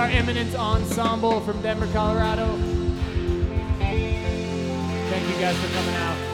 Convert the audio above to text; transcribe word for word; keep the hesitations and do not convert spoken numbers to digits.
our Eminence Ensemble from Denver, Colorado. Thank you guys for coming out.